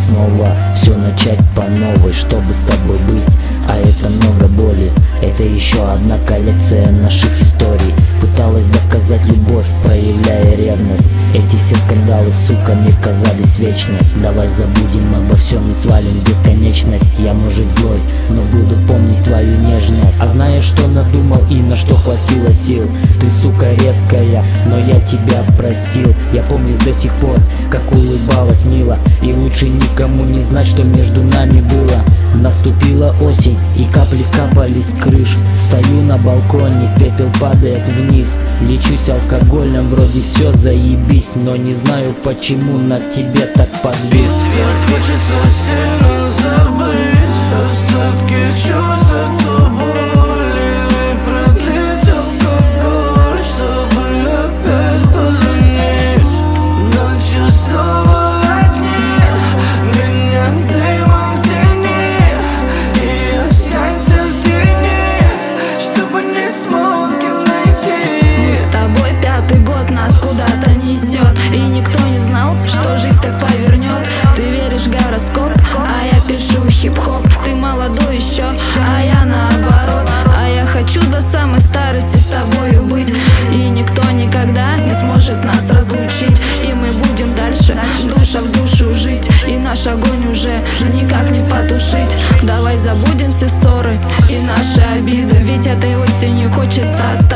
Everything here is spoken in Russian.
снова все начать по новой, чтобы с тобой быть. А это много боли, это еще одна коллекция наших историй. Пыталась доказать любовь, проявляя ревность. Эти все скандалы, сука, мне казались вечность. Давай забудем обо всем и свалим в бесконечность. Я мужик злой, но буду помнить твою нежность. А знаешь, что надумал и на что хватило сил? Ты, сука, редкая, но я тебя простил. Я помню до сих пор, как улыбалась мило, и лучше никому не знать, что между нами было. Наступила осень, и капли капали с крыш. Стою на балконе, пепел падает вниз. Лечусь алкоголем, вроде все заебись, но не знаю, почему на тебе так подвис. Мне хочется сильно забыть остатки чувств от тобой, или продлить алкоголь, чтобы опять позвонить. Ночью снова одни, меня дымом в тени, и останься в тени, чтобы не смог их найти. С тобой 5-й год, нас куда-то несет, и никто не знал, что жизнь так повернет. Ты веришь в гороскоп, а я пишу хип-хоп. Ты молодой еще, а я наоборот. А я хочу до самой старости с тобою быть, и никто никогда не сможет нас разлучить. И мы будем дальше, душа в душу жить, и наш огонь уже никак не потушить. Давай забудем все ссоры и наши обиды, ведь этой осенью хочется остаться